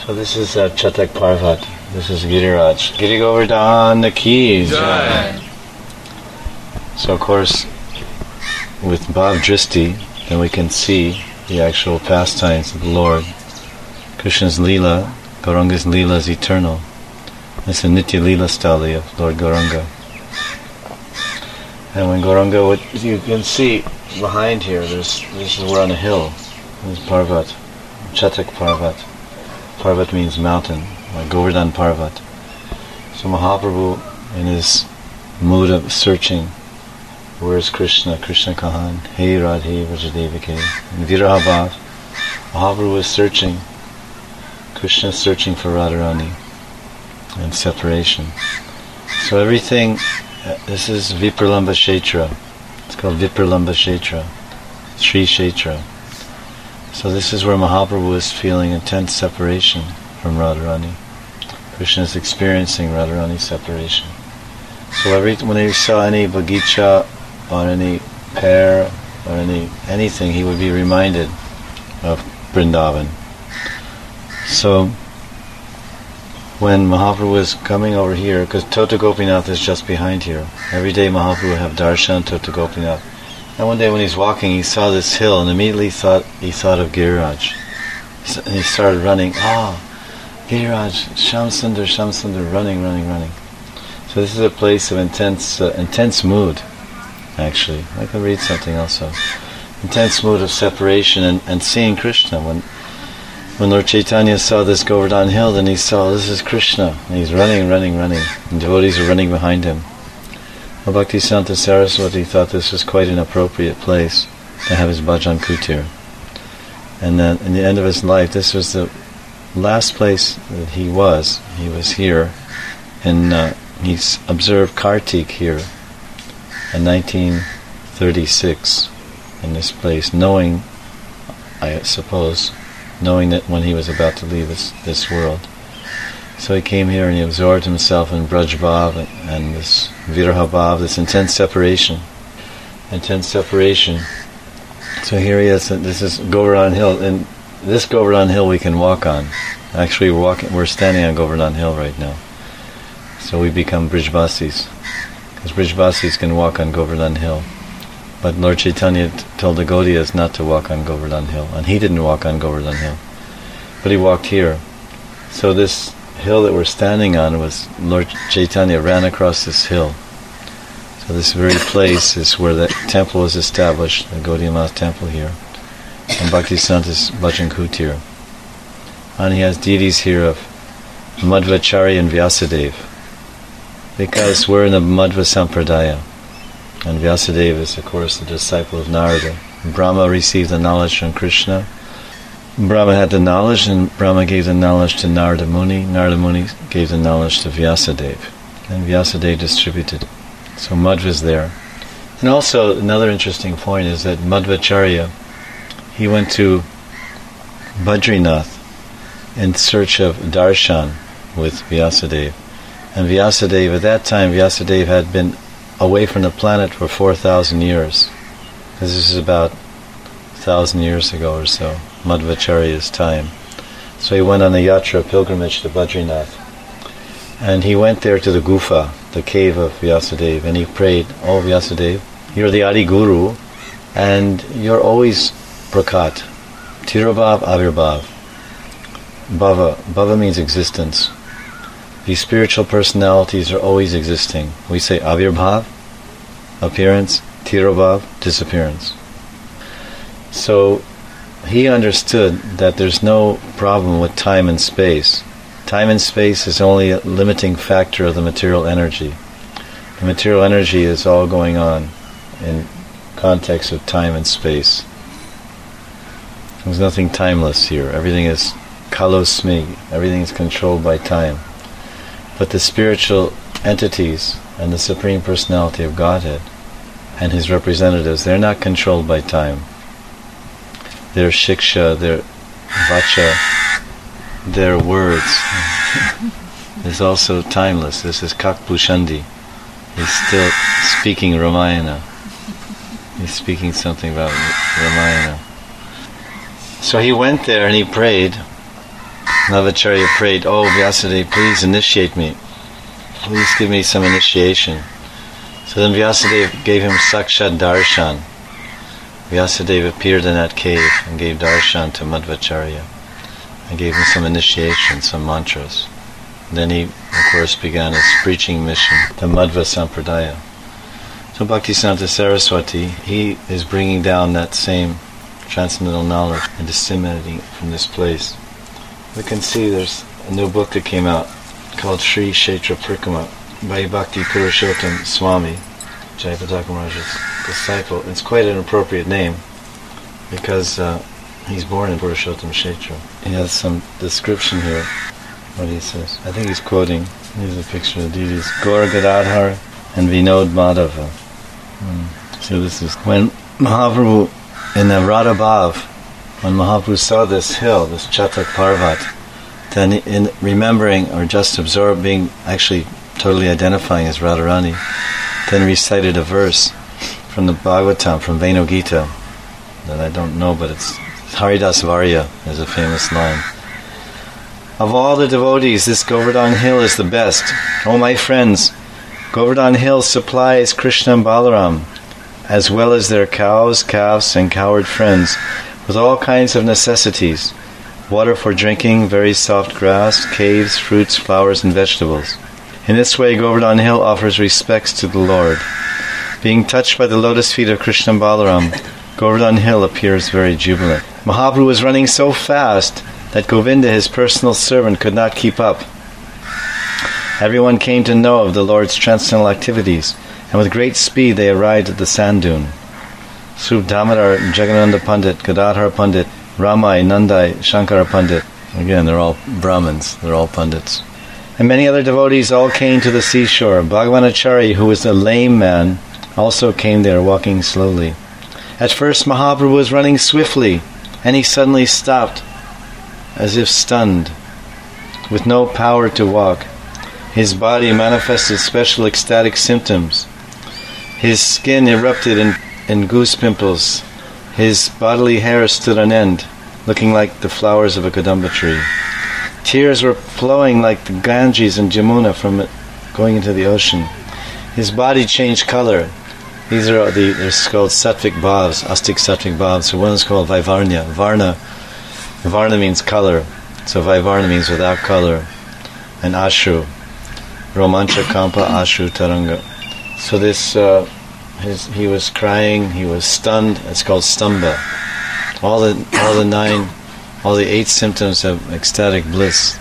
So this is Chatak Parvat. This is Giriraj. Giri Govardhan Ki Jai. So of course, with Bhav Dristi, then we can see the actual pastimes of the Lord. Krishna's Leela, Gauranga's Leela is eternal. It's a Nitya Leela stali of Lord Gauranga. And when Gauranga, you can see behind here, we're on a hill. There's Parvat, Chatak Parvat. Parvat means mountain, like Govardhan Parvat. So Mahaprabhu, in his mood of searching, where is Krishna? Krishna Kahan, Hey Radhe Vrajadevike. In Viraha Bhav, Mahaprabhu is searching. Krishna is searching for Radharani and separation. So everything, this is Vipralamba Kshetra. It's called Vipralamba Kshetra, Sri Kshetra. So this is where Mahaprabhu is feeling intense separation from Radharani. Krishna is experiencing Radharani's separation. So when he saw any bagicha or any pear or anything, he would be reminded of Vrindavan. So when Mahaprabhu is coming over here, because Tota Gopinath is just behind here, every day Mahaprabhu would have darshan Tota Gopinath. And one day when he's walking, he saw this hill and immediately he thought of Giriraj. And he started running. Giriraj, Shamsundar, running. So this is a place of intense mood, actually. I can read something also. Intense mood of separation and seeing Krishna. When Lord Chaitanya saw this Govardhan hill, then he saw, this is Krishna. And he's running. And devotees are running behind him. Well, Bhaktisiddhanta Saraswati thought this was quite an appropriate place to have his bhajan kutir. And then in the end of his life, this was the last place that he was. He was here, and he observed Kartik here in 1936 in this place, knowing that when he was about to leave this world. So he came here and he absorbed himself in Braj Bhav and this Viraha Bhav, this intense separation. So here he is, this is Govardhan Hill, and this Govardhan Hill we can walk on. Actually we're standing on Govardhan Hill right now. So we become Brijvasis, because Brijvasis can walk on Govardhan Hill. But Lord Chaitanya told the Gaudiyas not to walk on Govardhan Hill, and he didn't walk on Govardhan Hill. But he walked here. So this hill that we're standing on was, Lord Chaitanya ran across this hill. So this very place is where the temple was established, the Gaudiya Math temple here, and Bhaktisiddhanta's Bhajan Kutir. And he has deities here of Madhvacharya and Vyasadeva, because we're in the Madhva Sampradaya, and Vyasadeva is of course the disciple of Narada. Brahma received the knowledge from Krishna. Brahma had the knowledge, and Brahma gave the knowledge to Narada Muni. Narada Muni gave the knowledge to Vyasadeva, and Vyasadeva distributed. So Madhva is there. And also another interesting point is that Madhvacharya, he went to Badrinath in search of darshan with Vyasadeva. And Vyasadeva, at that time, Vyasadeva had been away from the planet for 4,000 years. Because this is about 1,000 years ago or so, Madhvacharya's time. So he went on a yatra, pilgrimage to Badrinath. And he went there to the Gufa, the cave of Vyasadeva, and he prayed, "Oh Vyasadeva, you're the Adi Guru, and you're always Prakat. Tirobhav, Avirbhav. Bhava means existence. These spiritual personalities are always existing. We say Avirbhav, appearance, Tirobhav, disappearance." So he understood that there's no problem with time and space. Time and space is only a limiting factor of the material energy. The material energy is all going on in context of time and space. There's nothing timeless here. Everything is kalosmi. Everything is controlled by time. But the spiritual entities and the Supreme Personality of Godhead and His representatives, they're not controlled by time. Their shiksha, their vacha, their words is also timeless. This is Kakpushandi. He's still speaking Ramayana. He's speaking something about Ramayana. So he went there and he prayed. Madhvacharya prayed, "Oh Vyasadeva, please initiate me. Please give me some initiation." So then Vyasadeva gave him Sakshat Darshan. Vyasadeva appeared in that cave and gave darshan to Madhvacharya and gave him some initiation, some mantras. And then he, of course, began his preaching mission, the Madhva Sampradaya. So Bhaktisiddhanta Saraswati, he is bringing down that same transcendental knowledge and disseminating it from this place. We can see there's a new book that came out called Sri Kshetra Prikrama by Bhakti Purushottam Swami, Jayapataka Maharaj's disciple. It's quite an appropriate name because he's born in Purushottam Kshetra. He has some description here, what he says. I think he's quoting, here's a picture of the deities, Gaur Gadadhar and Vinod Madhava. So this is, when Mahaprabhu, in the Radha Bhav, when Mahaprabhu saw this hill, this Chatak Parvat, then in remembering or just absorbing, actually totally identifying as Radharani, then recited a verse from the Bhagavatam, from Venu Gita, that I don't know, but it's Haridas Varya is a famous line. Of all the devotees, this Govardhan Hill is the best. Oh my friends, Govardhan Hill supplies Krishna and Balaram, as well as their cows, calves, and cowherd friends, with all kinds of necessities: water for drinking, very soft grass, caves, fruits, flowers, and vegetables. In this way, Govardhan Hill offers respects to the Lord. Being touched by the lotus feet of Krishna and Balaram, Govardhan Hill appears very jubilant. Mahaprabhu was running so fast that Govinda, his personal servant, could not keep up. Everyone came to know of the Lord's transcendental activities, and with great speed they arrived at the sand dune. Srup Damodar, Jagannanda Pandit, Gadadhar Pandit, Ramai, Nandai, Shankara Pandit. Again, they're all Brahmins, they're all Pandits. And many other devotees all came to the seashore. Bhagavanachari, who was a lame man, also came there walking slowly. At first Mahaprabhu was running swiftly, and he suddenly stopped, as if stunned, with no power to walk. His body manifested special ecstatic symptoms. His skin erupted in goose pimples. His bodily hair stood on end, looking like the flowers of a Kadamba tree. Tears were flowing like the Ganges and Jamuna from it going into the ocean. His body changed color. These are they're called sattvic bhavs, astic sattvic bhavs. So one is called Vaivarnya. Varna means color. So Vaivarna means without color. And Ashru. Romancha Kampa Ashru Taranga. So this, he was crying, he was stunned. It's called stamba. All the 8 symptoms of ecstatic bliss,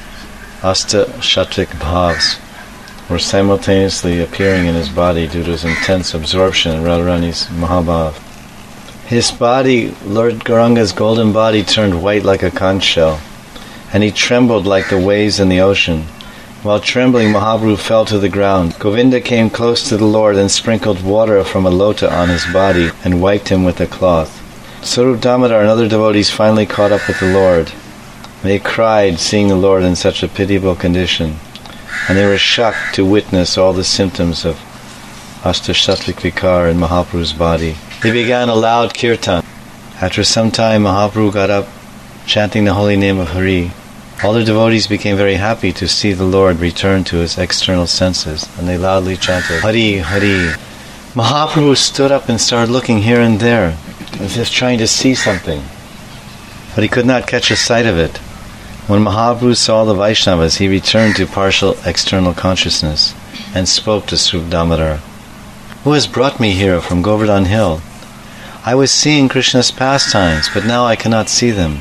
Asta Shatvik Bhavs, were simultaneously appearing in his body due to his intense absorption in Radharani's Mahabhav. His body, Lord Gauranga's golden body, turned white like a conch shell, and he trembled like the waves in the ocean. While trembling, Mahaprabhu fell to the ground. Govinda came close to the Lord and sprinkled water from a lota on his body and wiped him with a cloth. Sarup Damodar and other devotees finally caught up with the Lord. They cried, seeing the Lord in such a pitiable condition, and they were shocked to witness all the symptoms of Ashtashatvik Vikar in Mahaprabhu's body. They began a loud kirtan. After some time, Mahaprabhu got up, chanting the holy name of Hari. All the devotees became very happy to see the Lord return to his external senses, and they loudly chanted, Hari, Hari. Mahaprabhu stood up and started looking here and there, as if trying to see something, but he could not catch a sight of it. When Mahaprabhu saw the Vaishnavas, he returned to partial external consciousness and spoke to Srup Damodar. Who has brought me here from Govardhan Hill? I was seeing Krishna's pastimes, but now I cannot see them.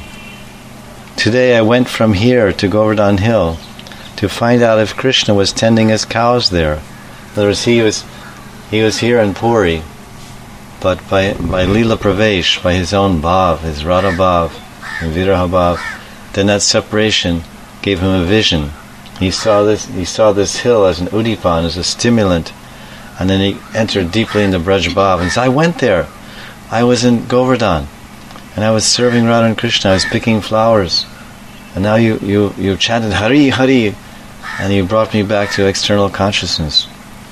Today I went from here to Govardhan Hill to find out if Krishna was tending his cows there. In other words, he was here in Puri, but by Leela Pravesh, by his own bhav, his Radha bhav and Viraha bhav, then that separation gave him a vision. He saw this hill as an udipan, as a stimulant, and then he entered deeply into Braj bhav and said, I went there. I was in Govardhan, and I was serving Radha and Krishna. I was picking flowers, and now you chanted Hari, Hari, and you brought me back to external consciousness.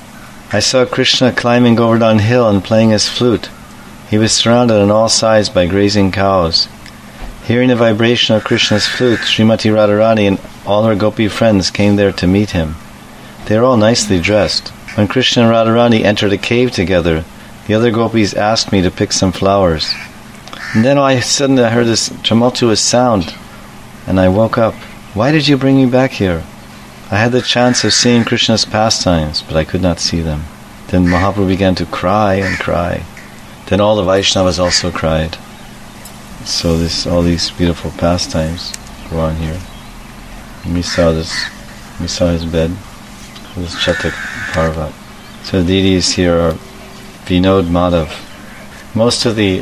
I saw Krishna climbing Govardhan Hill and playing his flute. He was surrounded on all sides by grazing cows. Hearing the vibration of Krishna's flute, Srimati Radharani and all her gopi friends came there to meet him. They were all nicely dressed. When Krishna and Radharani entered a cave together, the other gopis asked me to pick some flowers. And then suddenly I heard this tumultuous sound, and I woke up. Why did you bring me back here? I had the chance of seeing Krishna's pastimes, but I could not see them. Then Mahaprabhu began to cry and cry. Then all the Vaishnavas also cried. So all these beautiful pastimes go on here. And we saw his bed. This Chatak Parvat. So the deities here are Vinod Madhav. Most of the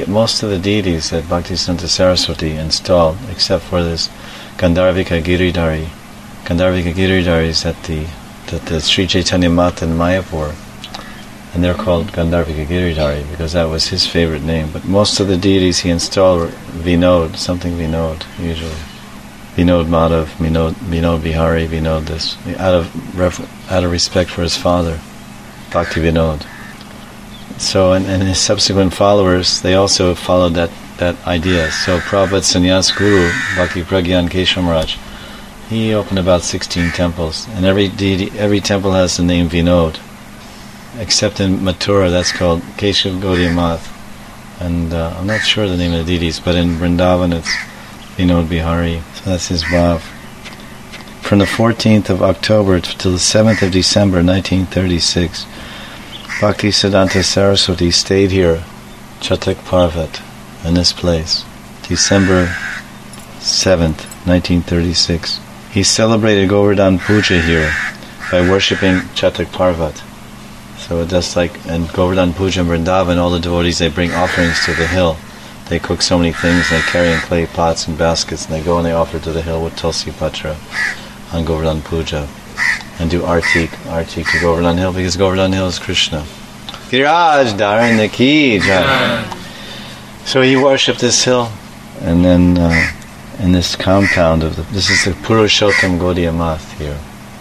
deities that Bhaktisiddhanta Saraswati installed, except for this Gandharvika Giridhari. Gandharvika Giridhari is at the Sri Chaitanya Math in Mayapur, and they're called Gandharvika Giridhari because that was his favorite name. But most of the deities he installed were Vinod, something Vinod usually. Vinod Madhav, Vinod Bihari, Vinod this, out of respect for his father, Bhakti Vinod. So, and his subsequent followers, they also followed that idea. So Prabhupada's sannyas guru, Bhakti Pragyan Keshav Maharaj, he opened about 16 temples, and every temple has the name Vinod, except in Mathura that's called Keshav Gaudiya Math. And I'm not sure the name of the deities, but in Vrindavan it's Vinod Bihari. So that's his bhav. From the 14th of October till the 7th of December 1936, Bhaktisiddhanta Saraswati stayed here, Chatak Parvat, in this place, December 7th, 1936. He celebrated Govardhan Puja here by worshipping Chatak Parvat. So just like in Govardhan Puja in Vrindavan, all the devotees, they bring offerings to the hill. They cook so many things, they carry in clay pots and baskets, and they go and they offer to the hill with Tulsi Patra on Govardhan Puja. And do artik to Govardhan Hill, because Govardhan Hill is Krishna. Giraj Dharan Ki Jai. So he worshipped this hill, and then in this compound this is the Purushottam Gaudiya Math here.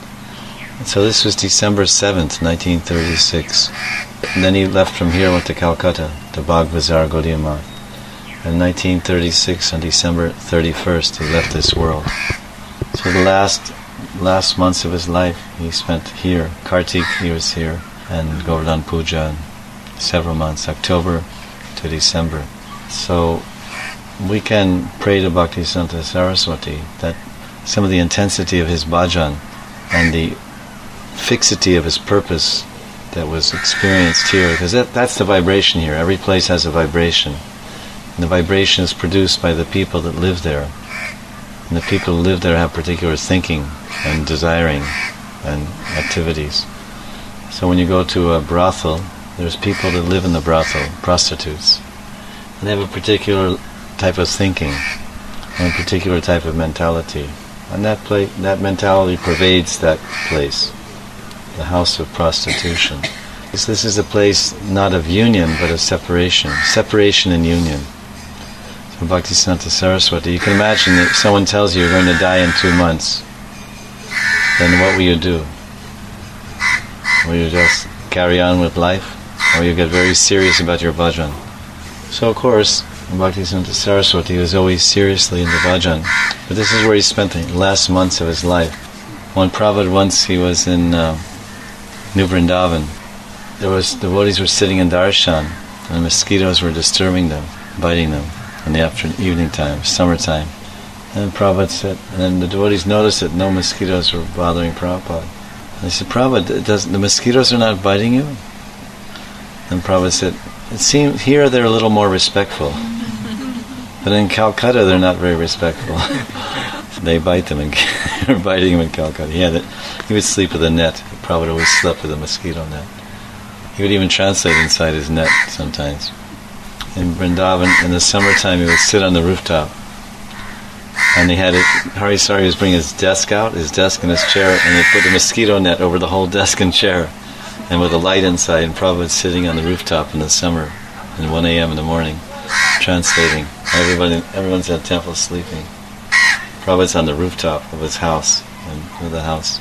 And so this was December 7th, 1936. And then he left from here, went to Calcutta, to Bagh Bazar Gaudiya Math. In 1936, on December 31st, he left this world. So the last months of his life he spent here. Kartik, he was here, and Govardhan Puja, several months, October to December. So we can pray to Bhaktisiddhanta Saraswati that some of the intensity of his bhajan and the fixity of his purpose that was experienced here, because that's the vibration here. Every place has a vibration, and the vibration is produced by the people that live there. And the people who live there have particular thinking and desiring and activities. So when you go to a brothel, there's people that live in the brothel, prostitutes. And they have a particular type of thinking and a particular type of mentality. And that mentality pervades that place, the house of prostitution. This is a place not of union, but of separation. Separation and union. So Bhaktisiddhanta Saraswati, you can imagine if someone tells you you're going to die in 2 months, then what will you do? Will you just carry on with life? Or you get very serious about your bhajan? So of course, Bhaktisiddhanta Saraswati was always seriously in the bhajan. But this is where he spent the last months of his life. When Prabhupada once, he was in New Vrindavan, devotees were sitting in darshan, and mosquitoes were disturbing them, biting them in the evening time, summertime. And Prabhupada said, and then the devotees noticed that no mosquitoes were bothering Prabhupada. And they said, Prabhupada, the mosquitoes are not biting you? And Prabhupada said, it seems here they're a little more respectful. But in Calcutta they're not very respectful. They bite them, and they're biting him in Calcutta. He would sleep with a net. Prabhupada always slept with a mosquito net. He would even translate inside his net sometimes. In Vrindavan, in the summertime, he would sit on the rooftop. And Harisari was bringing his desk out, his desk and his chair, and they put a mosquito net over the whole desk and chair, and with a light inside, and Prabhupada sitting on the rooftop in the summer, at 1 a.m. in the morning, translating. Everyone's at the temple sleeping. Prabhupada's on the rooftop of his house, of the house.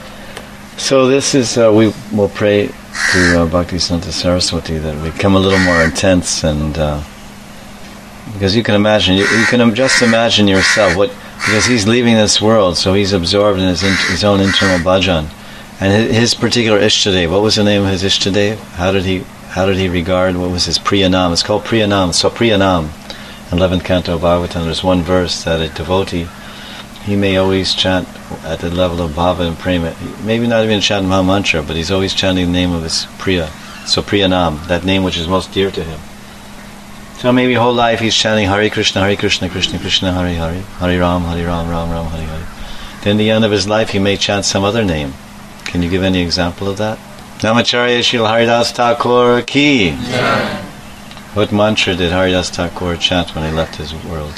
So this is, we will pray to Bhaktisiddhanta Saraswati that we become a little more intense and Because you can imagine, you can just imagine yourself, because he's leaving this world, so he's absorbed in his own internal bhajan. And his particular Ishtadev, what was the name of his Ishtadev? How did he regard, what was his Priyanam? It's called Priyanam, so Priyanam. In 11th canto of Bhagavatam, there's one verse that a devotee, he may always chant at the level of bhava and prema, maybe not even chant Maha Mantra, but he's always chanting the name of his Priya, so Priyanam, that name which is most dear to him. So maybe whole life he's chanting Hare Krishna, Krishna Krishna, Hare Hare, Hare Ram, Ram Ram, Hare Hare. Then at the end of his life he may chant some other name. Can you give any example of that? Namacharya Srila Haridas Thakur ki. Yeah. What mantra did Haridas Thakur chant when he left his world?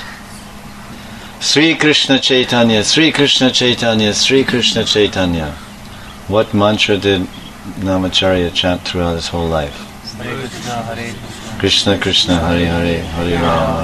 Sri Krishna Chaitanya, Sri Krishna Chaitanya, Sri Krishna Chaitanya. What mantra did Namacharya chant throughout his whole life? Krishna Krishna, Hare Hare, Hare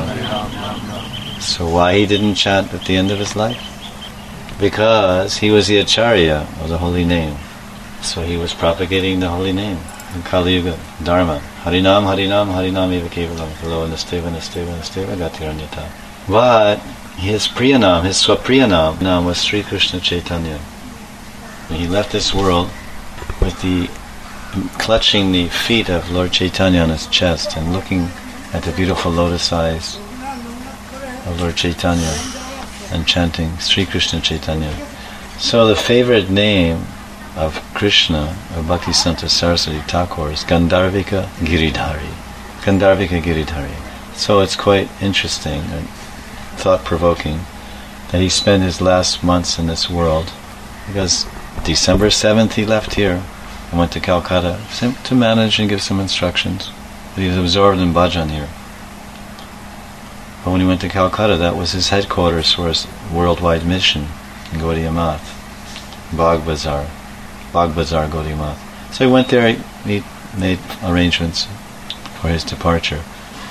Rama. So why he didn't chant at the end of his life? Because he was the Acharya of the holy name. So he was propagating the holy name in Kali Yuga, Dharma. Harinam, Harinam, Harinam eva kevalam, Kalo Nasteva, Nasteva, Nasteva, Gatiranyata. But his Priyanam, his Swapriyanam was Sri Krishna Chaitanya. He left this world with clutching the feet of Lord Chaitanya on his chest and looking at the beautiful lotus eyes of Lord Chaitanya and chanting Sri Krishna Chaitanya. So the favorite name of Krishna, of Bhaktisiddhanta Saraswati Thakur, is Gandharvika Giridhari. Gandharvika Giridhari. So it's quite interesting and thought-provoking that he spent his last months in this world, because December 7th he left here and went to Calcutta to manage and give some instructions. But he was absorbed in bhajan here. But when he went to Calcutta, that was his headquarters for his worldwide mission in Gaudiya Math, Bagh Bazar, Gaudiya Math. So he went there, he made arrangements for his departure.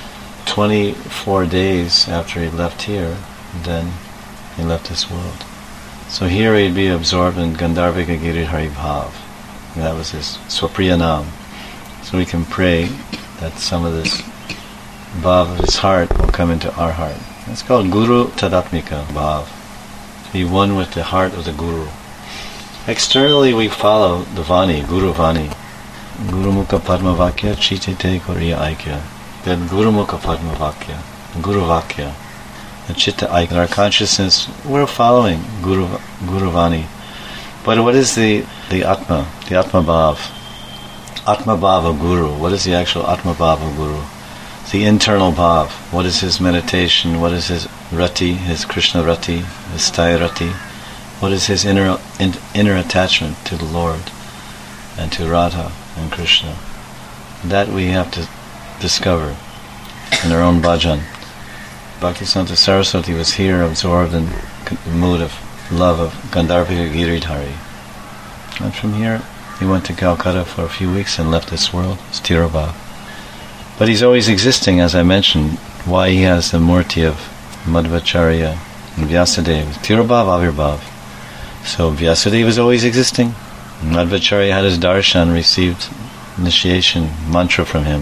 24 days after he left here, then he left this world. So here he'd be absorbed in Gandharvika Giridhari Bhav. And that was his Swapriyanam. So we can pray that some of this Bhav of his heart will come into our heart. It's called Guru Tadatmika Bhav. To be one with the heart of the Guru. Externally we follow the Vani, Guru Vani. Guru Mukha Padma Vakya Chitite Koriya Aikya. Then Guru Mukha Padma Vakya, Guru Vakya. The Chitta Aikya, our consciousness, we're following Guru Vani. But what is the Atma Bhav? Atma Bhav of Guru. What is the actual Atma Bhav of Guru? The internal Bhav. What is his meditation? What is his Rati, his Krishna Rati, his Staya Rati? What is his inner attachment to the Lord and to Radha and Krishna? That we have to discover in our own bhajan. Bhaktisiddhanta Saraswati was here absorbed in the mood of love of Gandharvika Giridhari. And from here he went to Calcutta for a few weeks and left this world, Sthirabhav. But he's always existing, as I mentioned, why he has the murti of Madhvacharya and Vyasadeva. Sthirabhav, Avirbhav. So Vyasadeva is always existing. Madhvacharya had his darshan, received initiation mantra from him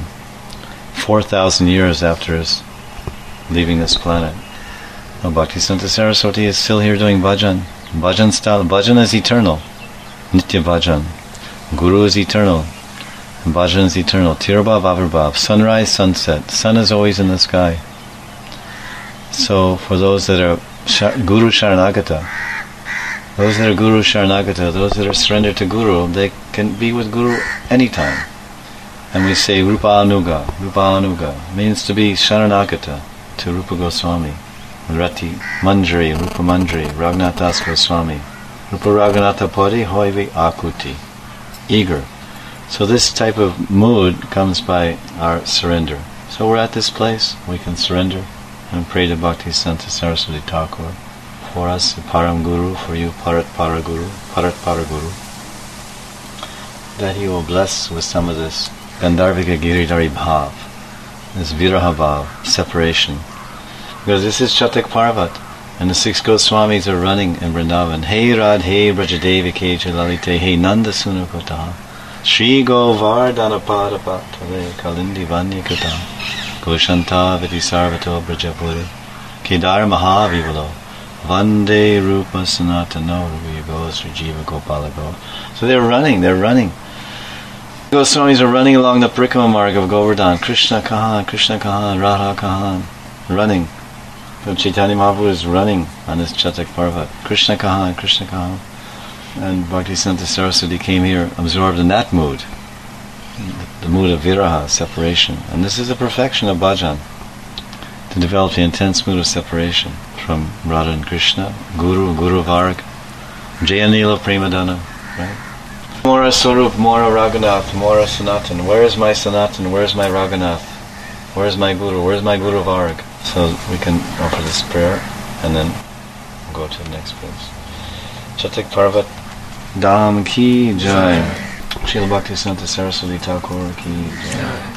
4,000 years after his leaving this planet. Now Bhaktisiddhanta Saraswati is still here doing bhajan. Bhajan style. Bhajan is eternal. Nitya bhajan. Guru is eternal. Bhajan is eternal. Tirabhav, Avirbhav. Sunrise, sunset. Sun is always in the sky. So for those that are Guru Sharanagata, those that are surrendered to Guru, they can be with Guru anytime. And we say Rupa Anuga means to be Sharanagata to Rupa Goswami, Rati Manjari, Rupa Manjari, Raghunathas Goswami, Rupa Raghunatha Pari Hoivi Akuti, eager. So this type of mood comes by our surrender. So we're at this place, we can surrender and pray to Bhaktisiddhanta Saraswati Thakur. For us, the Param Guru, for you, Parat Paraguru, that he will bless with some of this Gandharvika Giridhari Bhav, this Viraha Bhav, separation. Because this is Chatak Parvat, and the 6 Goswamis are running in Vrindavan. Hey Radhe Brajadevi Ke Jalalite, Hey Nanda Sunukota, Shri Govardhana Padapatale Kalindi Vanyakata, Goshanta Viti Sarvato Brajapuri Kedar Mahavivalo Vande Rupa Sanatano Ruya Go Sri Jiva Gopala Go. So they're running. Goswamis are running along the Parikrama Marg of Govardhan. Krishna Kahan, Radha Kahan, running. So Chaitanya Mahaprabhu is running on this Chatak Parvat. Krishna Kahan. And Bhaktisiddhanta Saraswati came here absorbed in that mood. The mood of viraha, separation. And this is the perfection of bhajan. To develop the intense mood of separation from Radha and Krishna, Guru Varg, Jayanila Premadana, right? Mora Sarup, Mora Raghunath, Mora Sanatan. Where is my Sanatan? Where is my Raghunath? Where is my Guru? Where is my Guru Varg? So we can offer this prayer and then go to the next place. Chatak Parvat Dham Ki Jai. Srila Bhaktisiddhanta Saraswati Thakur Ki Jai.